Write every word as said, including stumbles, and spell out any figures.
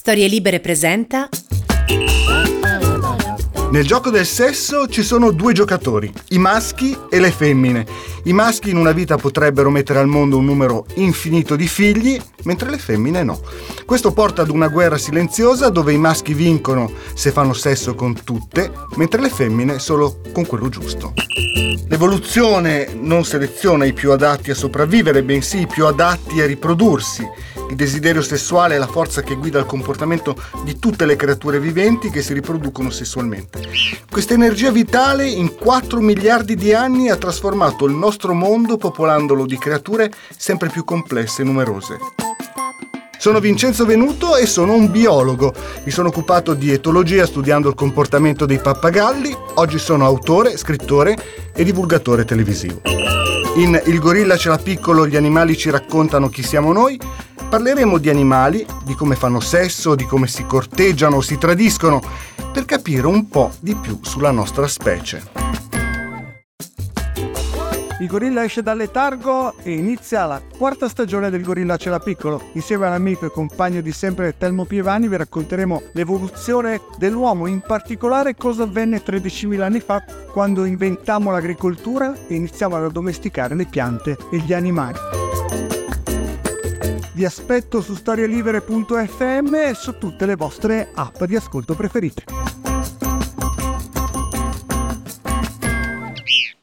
Storie Libere presenta. Nel gioco del sesso ci sono due giocatori, i maschi e le femmine. I maschi in una vita potrebbero mettere al mondo un numero infinito di figli, mentre le femmine no. Questo porta ad una guerra silenziosa dove i maschi vincono se fanno sesso con tutte, mentre le femmine solo con quello giusto. L'evoluzione non seleziona i più adatti a sopravvivere, bensì i più adatti a riprodursi. Il desiderio sessuale è la forza che guida il comportamento di tutte le creature viventi che si riproducono sessualmente. Questa energia vitale in quattro miliardi di anni ha trasformato il nostro mondo popolandolo di creature sempre più complesse e numerose. Sono Vincenzo Venuto e sono un biologo. Mi sono occupato di etologia studiando il comportamento dei pappagalli. Oggi sono autore, scrittore e divulgatore televisivo. In Il gorilla ce l'ha piccolo, gli animali ci raccontano chi siamo noi. Parleremo di animali, di come fanno sesso, di come si corteggiano o si tradiscono, per capire un po' di più sulla nostra specie. Il gorilla esce dal letargo e inizia la quarta stagione del Gorilla ce l'ha piccolo. Insieme all'amico e compagno di sempre Telmo Pievani vi racconteremo l'evoluzione dell'uomo, in particolare cosa avvenne tredicimila anni fa quando inventammo l'agricoltura e iniziamo ad addomesticare le piante e gli animali. Vi aspetto su storielibere punto effe emme e su tutte le vostre app di ascolto preferite.